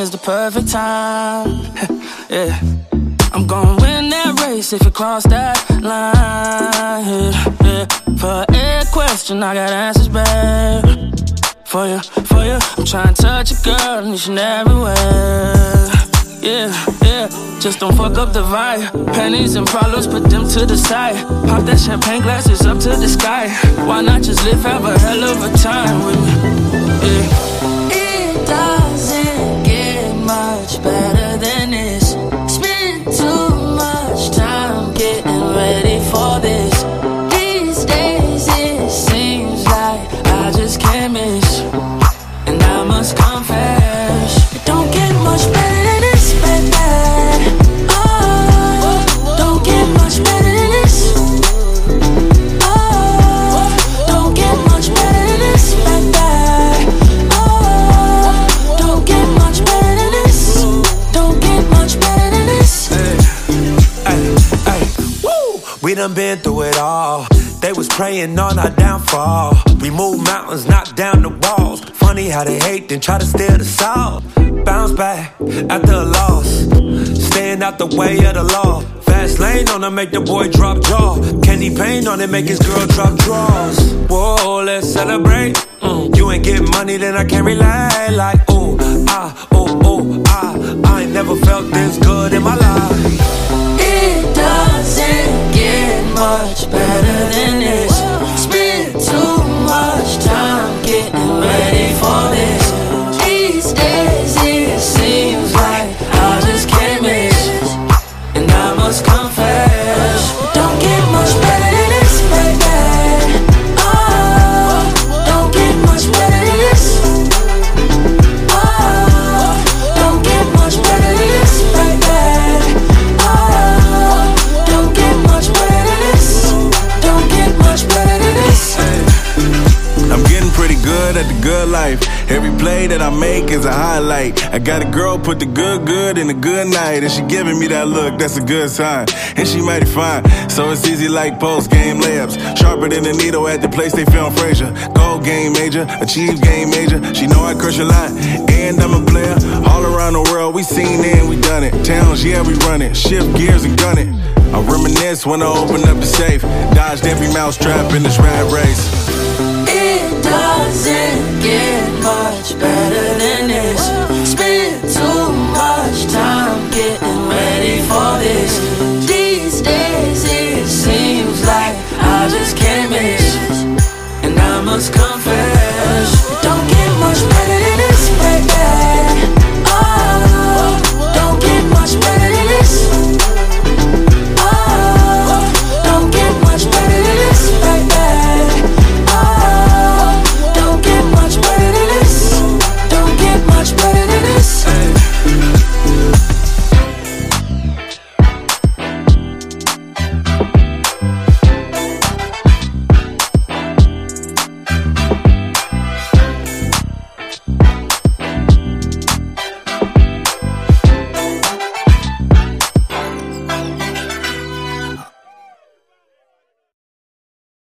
is the perfect time. Yeah, I'm gonna win that race if you cross that line. Yeah. For every question, I got answers, babe. For you, I'm trying to touch a girl in each and everywhere. Yeah, just don't fuck up the vibe. Pennies and problems, put them to the side. Pop that champagne glasses up to the sky. Why not just live, have a hell of a time with me? Yeah. It doesn't get much better than this. Spend too much time getting ready for this. These days it seems like I just can't miss. And I must confess, it don't get much better than this, baby. Oh, don't get much better than this. Oh, don't get much better than this, baby. Oh, don't get much better than this. Don't get much better than this. Hey, woo! We done been through it all. They was praying on our downfall. We moved mountains, knocked down the walls. Funny how they hate, then try to steal the soul. Bounce back after a loss. Staying out the way of the law. Fast lane on it, make the boy drop jaw. Candy paint on it, make his girl drop draws. Whoa, let's celebrate. You ain't getting money, then I can't relate. Like, ooh, ah, I ain't never felt this good in my life. It doesn't get much better than this. Spend too much time getting ready for this. These days it seems like I just can't miss. And I must confess, it don't get much better than this, baby. Oh, don't get much better than this. Oh, don't get much better than this, baby. Oh, don't get much better than this. Don't get much better than this. I'm getting pretty good at the good life. Every play that I make is a highlight. I got a girl put the good in a good night. And she giving me that look, that's a good sign. And she mighty fine, so it's easy like post-game layups. Sharper than a needle at the place they film Frasier. Gold game major, achieve game major. She know I crush a lot, and I'm a player. All around the world, we seen it and we done it. Towns, yeah, we run it. Shift gears and gun it. I reminisce when I open up the safe. Dodged every mouse trap in this rat race. It doesn't